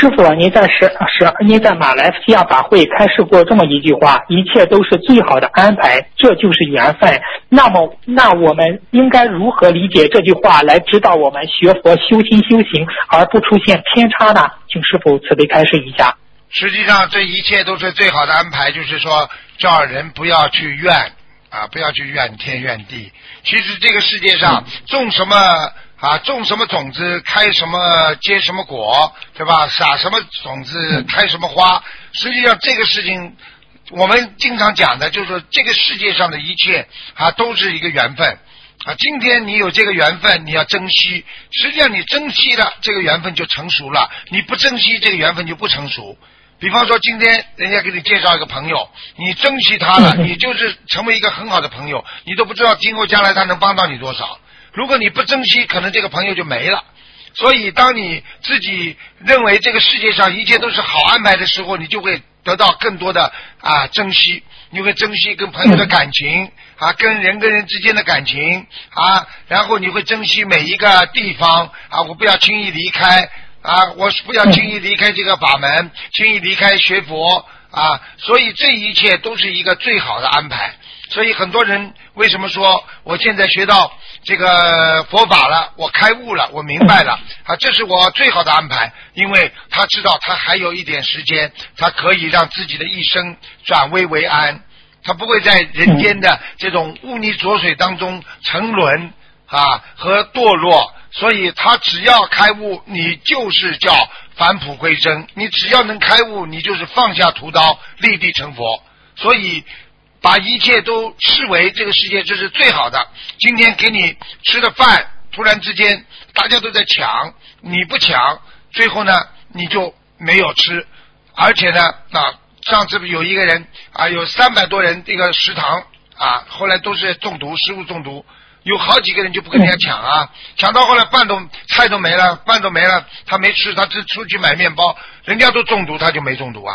师傅，您在马来西亚法会开示过这么一句话：一切都是最好的安排，这就是缘分。那我们应该如何理解这句话，来指导我们学佛修心修行，而不出现偏差呢？请师傅慈悲开示一下。 实际上，这一切都是最好的安排，就是说叫人不要去怨不要去怨天怨地。其实这个世界上种什么种子开什么结什么果，对吧？撒什么种子开什么花。实际上这个事情我们经常讲的就是说，这个世界上的一切都是一个缘分今天你有这个缘分，你要珍惜。实际上你珍惜了，这个缘分就成熟了；你不珍惜，这个缘分就不成熟。比方说今天人家给你介绍一个朋友，你珍惜他了，你就是成为一个很好的朋友，你都不知道今后将来他能帮到你多少。如果你不珍惜，可能这个朋友就没了。所以当你自己认为这个世界上一切都是好安排的时候，你就会得到更多的珍惜，你会珍惜跟朋友的感情跟人跟人之间的感情然后你会珍惜每一个地方我不要轻易离开我不要轻易离开这个法门，轻易离开学佛所以这一切都是一个最好的安排。所以很多人为什么说我现在学到这个佛法了，我开悟了，我明白了这是我最好的安排。因为他知道他还有一点时间，他可以让自己的一生转危为安，他不会在人间的这种污泥浊水当中沉沦和堕落。所以他只要开悟，你就是叫返璞归真，你只要能开悟，你就是放下屠刀立地成佛。所以把一切都视为这个世界这是最好的。今天给你吃的饭，突然之间大家都在抢，你不抢，最后呢你就没有吃。而且呢上次有一个人有300多人这个食堂后来都是中毒，食物中毒，有好几个人就不跟人家抢抢到后来菜都没了，饭都没了，他没吃，他只出去买面包，人家都中毒，他就没中毒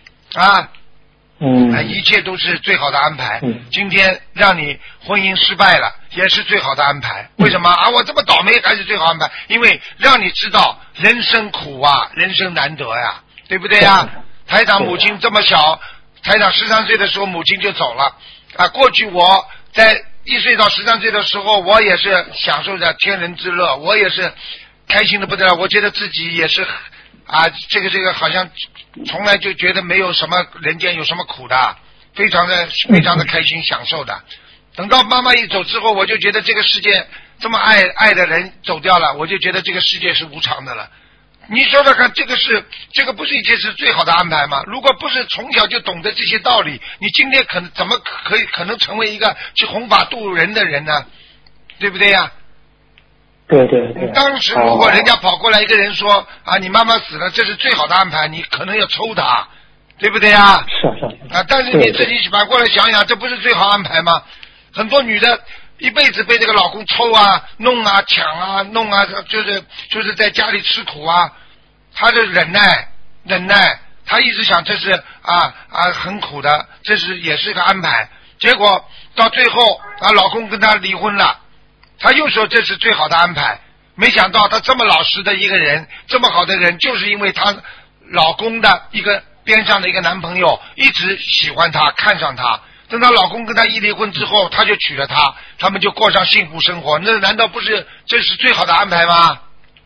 一切都是最好的安排。今天让你婚姻失败了，也是最好的安排。为什么我这么倒霉还是最好安排？因为让你知道人生苦人生难得对不对台长母亲这么小，台长13岁的时候母亲就走了过去我在1岁到13岁的时候，我也是享受着天伦之乐，我也是开心的不得了，我觉得自己也是这个好像从来就觉得没有什么人间有什么苦的，非常的开心享受的。等到妈妈一走之后，我就觉得这个世界这么爱的人走掉了，我就觉得这个世界是无常的了。你说说看，这个不是一切是最好的安排吗？如果不是从小就懂得这些道理，你今天怎么可能成为一个去弘法度人的人呢？对不对对。 当时如果人家跑过来一个人说你妈妈死了，这是最好的安排，你可能要抽他，对不对是但是你自己反过来想想，这不是最好安排吗？很多女的一辈子被这个老公抽弄抢弄就是在家里吃苦她就忍耐，她一直想这是很苦的，这是也是个安排。结果到最后老公跟她离婚了，她又说这是最好的安排。没想到她这么老实的一个人，这么好的人，就是因为她老公的一个边上的一个男朋友一直喜欢她，看上她。等她老公跟她一离婚之后，她就娶了她，他们就过上幸福生活。那难道不是这是最好的安排吗？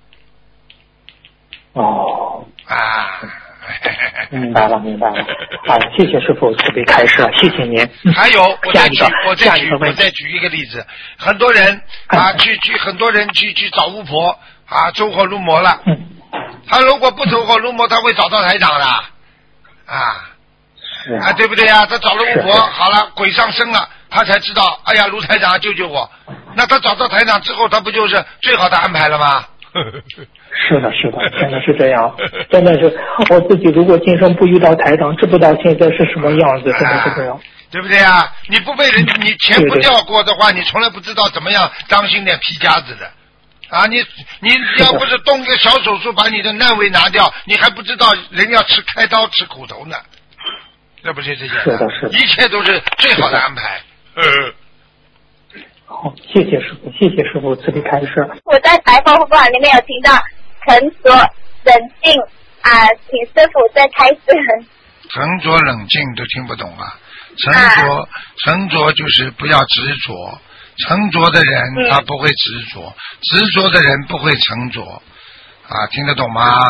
明白了。好，谢谢师傅慈悲开示，谢谢您。 还有我再举一个例子，很多人很多人去找巫婆走火入魔了。他如果不走火入魔，他会找到台长的对不对他找了巫婆，好了，鬼上身了，他才知道哎呀卢台长救救我。那他找到台长之后，他不就是最好的安排了吗？ 是的，真的是这样，真的是我自己如果今生不遇到台长，知不知道现在是什么样子，真的是这样， 对不对你不被人你钱不掉过的话，你从来不知道怎么样当心点皮夹子的你要不是动个小手术把你的难为拿掉，你还不知道人要开刀吃苦头呢，这不是这些是的， 一切都是最好的安排。 好，谢谢师傅慈悲开示。 我在白话佛法里面有听到沉着冷静请师傅再开始。 沉着冷静都听不懂啊！沉着就是不要执着，沉着的人他不会执着，执着的人不会沉着，听得懂吗？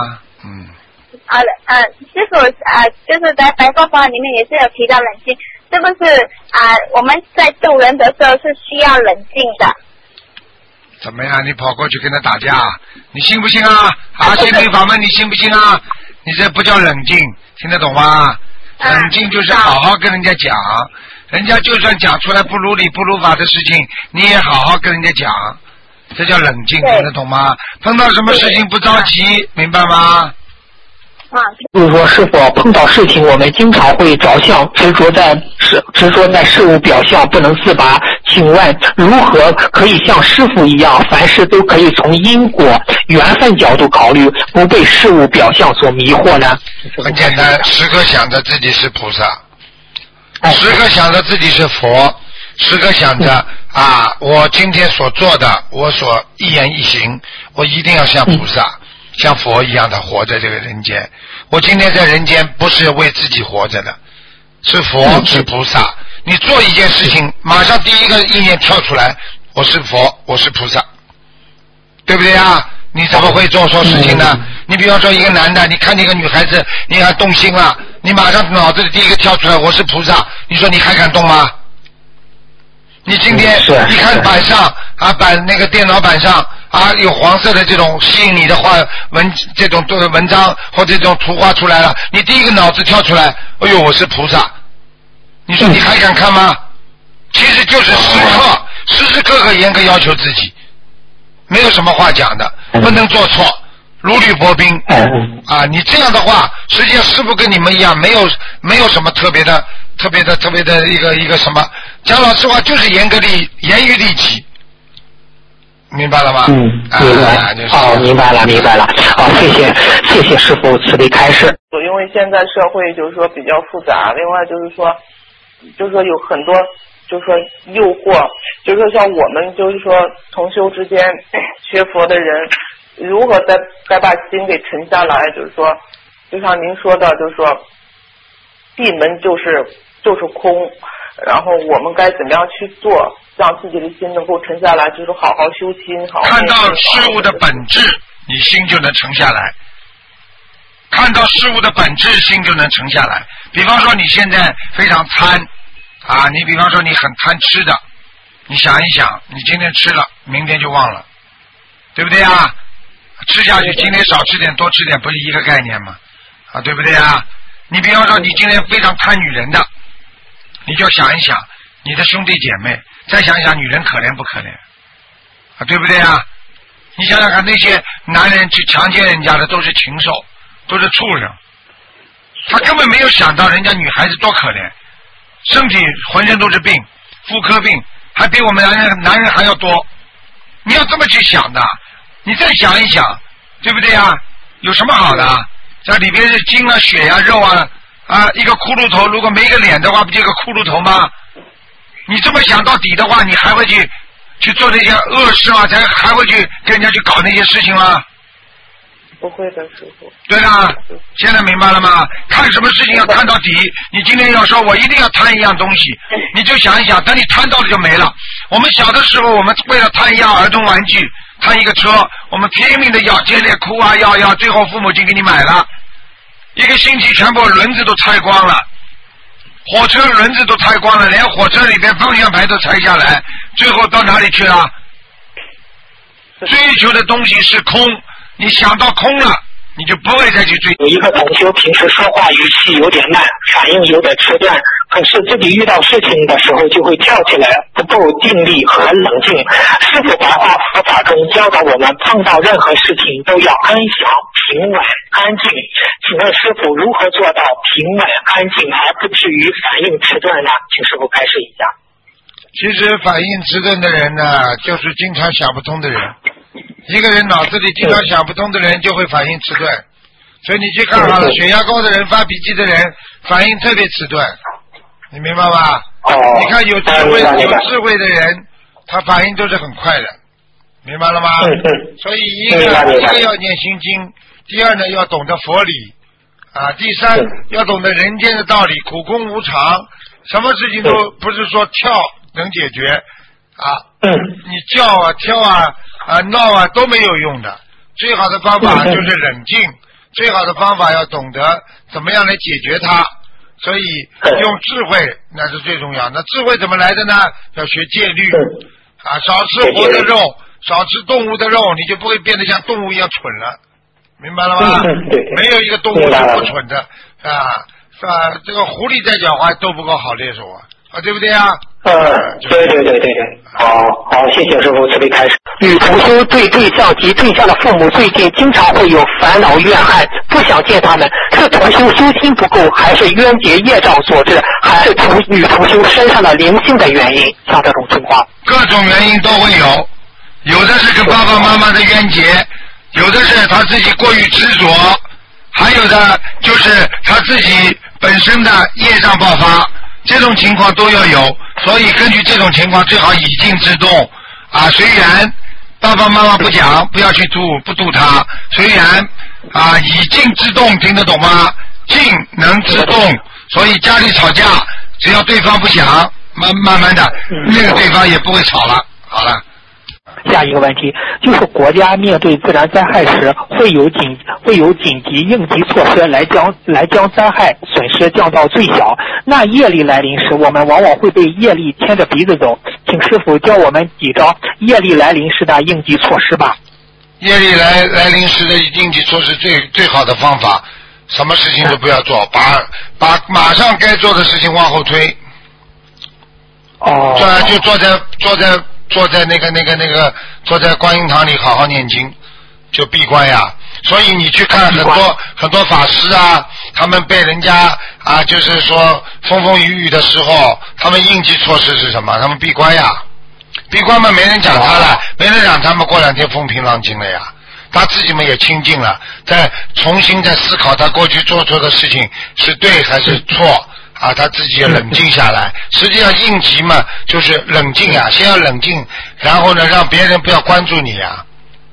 师傅就是在白话法里面也是有提到冷静，是不是我们在救人的时候是需要冷静的？ 怎么样？你跑过去跟他打架，你信不信啊？心灵法门你信不信啊？你这不叫冷静，听得懂吗？冷静就是好好跟人家讲，人家就算讲出来不如理不如法的事情，你也好好跟人家讲，这叫冷静，听得懂吗？碰到什么事情不着急，明白吗？ 就是说，师傅碰到事情，我们经常会着相，执着在事物表象，不能自拔。请问，如何可以像师傅一样，凡事都可以从因果、缘分角度考虑，不被事物表象所迷惑呢？ 很简单，时刻想着自己是菩萨，时刻想着自己是佛，时刻想着我今天所做的，我所一言一行，我一定要像菩萨。像佛一样的活在这个人间，我今天在人间不是为自己活着的，是佛是菩萨。你做一件事情，马上第一个意念跳出来，我是佛，我是菩萨，对不对啊？你怎么会做错事情呢？你比方说一个男的，你看见一个女孩子，你还动心了，你马上脑子里第一个跳出来，我是菩萨，你说你还敢动吗？你今天你看板上那个电脑板上有黄色的这种吸引你的话这种文章或者这种图画出来了，你第一个脑子跳出来，哎呦我是菩萨，你说你还敢看吗？其实就是时时刻刻严格要求自己，没有什么话讲的，不能做错，如履薄冰你这样的话，实际上师父跟你们一样，没有什么特别的一个什么，讲老实话就是严于律己，明白了吗？ 明白明白了。好，谢谢师父慈悲开示。 因为现在社会就是说比较复杂，另外就是说有很多就是说诱惑，就是说像我们就是说同修之间学佛的人，如何再把心给沉下来，就是说就像您说的，就是说闭门就是空，然后我们该怎么样去做，让自己的心能够沉下来，就是好好修心，好好看到事物的本质，你心就能沉下来。看到事物的本质，心就能沉下来。比方说你现在非常贪你比方说你很贪吃的，你想一想，你今天吃了，明天就忘了，对不对啊？吃下去，今天少吃点，多吃点，不是一个概念吗？对不对啊？你比方说你今天非常贪女人的，你就想一想你的兄弟姐妹，再想一想女人可怜不可怜对不对啊？你想想看，那些男人去强奸人家的都是禽兽，都是畜生，他根本没有想到人家女孩子多可怜，身体浑身都是病，妇科病还比我们男人还要多，你要这么去想的，你再想一想，对不对啊？有什么好的？这里边是筋啊、血啊、肉一个骷髅头，如果没个脸的话，不就一个骷髅头吗？你这么想到底的话，你还会去做那些恶事吗？还会去跟人家去搞那些事情吗？ 不会的，师傅。 对啦，现在明白了吗？看什么事情要看到底。你今天要说我一定要贪一样东西，你就想一想，等你贪到了就没了。我们小的时候，我们为了贪一样儿童玩具，贪一个车，我们拼命的要，接连哭要，最后父母亲给你买了，一个星期全部轮子都拆光了，火车轮子都拆光了，连火车里边方向盘都拆下来，最后到哪里去了？追求的东西是空，你想到空了，你就不会再去追。 有一个同修平时说话语气有点慢，反应有点迟钝，可是自己遇到事情的时候就会跳起来，不够定力和冷静。师父白话佛法中教导我们，碰到任何事情都要安详、平稳、安静。请问师父如何做到平稳、安静，而不至于反应迟钝呢？请师父开示一下。 其实反应迟钝的人呢，就是经常想不通的人。一个人脑子里经常想不通的人，就会反应迟钝。所以你去看好了，血压高的人、发脾气的人，反应特别迟钝，你明白吗？你看有智慧的人，他反应都是很快的，明白了吗？所以一个要念心经， 第二呢要懂得佛理啊，第三要懂得人间的道理，苦空无常，什么事情都不是说跳能解决啊，你叫啊跳啊闹啊都没有用的，最好的方法就是冷静，最好的方法要懂得怎么样来解决它，所以用智慧那是最重要。那智慧怎么来的呢？要学戒律啊，少吃活的肉，少吃动物的肉，你就不会变得像动物一样蠢了，明白了吗？没有一个动物是不蠢的啊，是吧？这个狐狸再狡猾都不够好猎手啊，对不对啊？ 对，好，谢谢师傅慈悲开示。女同修对对象及对象的父母最近经常会有烦恼怨恨，不想见他们，是同修修心不够，还是冤结业障所致，还是女同修身上的灵性的原因？像这种情况， 各种原因都会有，有的是跟爸爸妈妈的冤结，有的是他自己过于执着，还有的就是他自己本身的业障爆发，这种情况都要有。所以根据这种情况，最好以静制动啊。虽然爸爸妈妈不讲，不要去不度他，虽然啊以静制动，听得懂吗？静能制动，所以家里吵架，只要对方不想，慢慢的，那个对方也不会吵了。好了。 下一个问题就是国家面对自然灾害时会有紧急应急措施来将灾害损失降到最小。那业力来临时，我们往往会被业力牵着鼻子走，请师父教我们几招业力来临时的应急措施吧。 业力来临时的应急措施最好的方法，什么事情都不要做，把马上该做的事情往后推。就坐在那个坐在观音堂里好好念经，就闭关呀。所以你去看很多法师啊，他们被人家啊，就是说风雨的时候，他们应急措施是什么？他们闭关呀，闭关嘛，没人讲他了，没人讲他们过两天风平浪静了呀。他自己们也清净了，重新再思考他过去做错的事情是对还是错。啊，他自己也冷静下来。实际上应急嘛，就是冷静啊，先要冷静，然后呢，让别人不要关注你啊。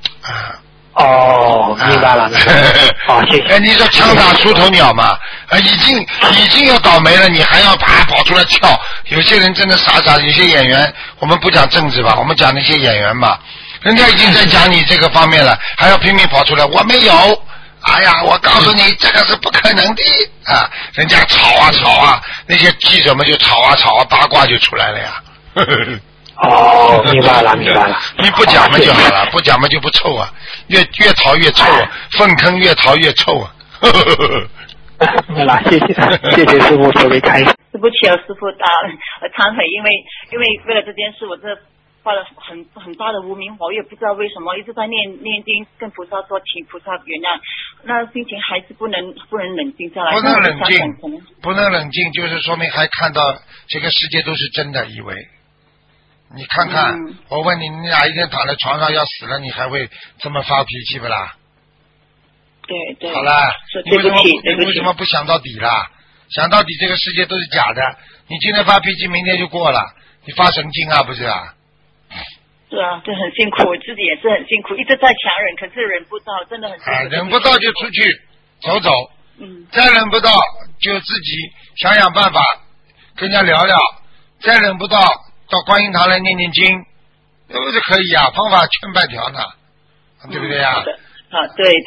明白了。好，谢谢。 你说枪打出头鸟嘛？已经要倒霉了，你还要跑出来跳？有些人真的傻，有些演员，我们不讲政治吧，我们讲那些演员吧，人家已经在讲你这个方面了，还要拼命跑出来，我没有。哎呀，我告诉你，这个是不可能的啊！人家吵啊，那些记者们就吵啊，八卦就出来了呀。 明白了。 你不讲嘛就好了，不讲嘛就不臭啊，越逃越臭啊，粪坑越逃越臭啊。 明白了，谢谢师傅慈悲开示。 对不起啊，师傅忏悔，因为为了这件事，我这犯了很大的无名火，我也不知道为什么一直在念经，跟菩萨说请菩萨原谅，那心情还是不能冷静下来。 不能冷静，就是说明还看到这个世界都是真的，以为你看看，我问你哪一天躺在床上要死了，你还会这么发脾气不啦？ 对。 好了， 对不起。 你为什么不想到底啦？想到底这个世界都是假的，你今天发脾气，明天就过了，你发神经啊，不是啊？ 是啊，这很辛苦，我自己也是很辛苦，一直在强忍，可是忍不到，真的很辛苦。 忍不到就出去走，再忍不到就自己想办法跟人家聊聊，再忍不到观音堂来念经，这不是可以啊？方法千百条呢，对不对啊？ 对。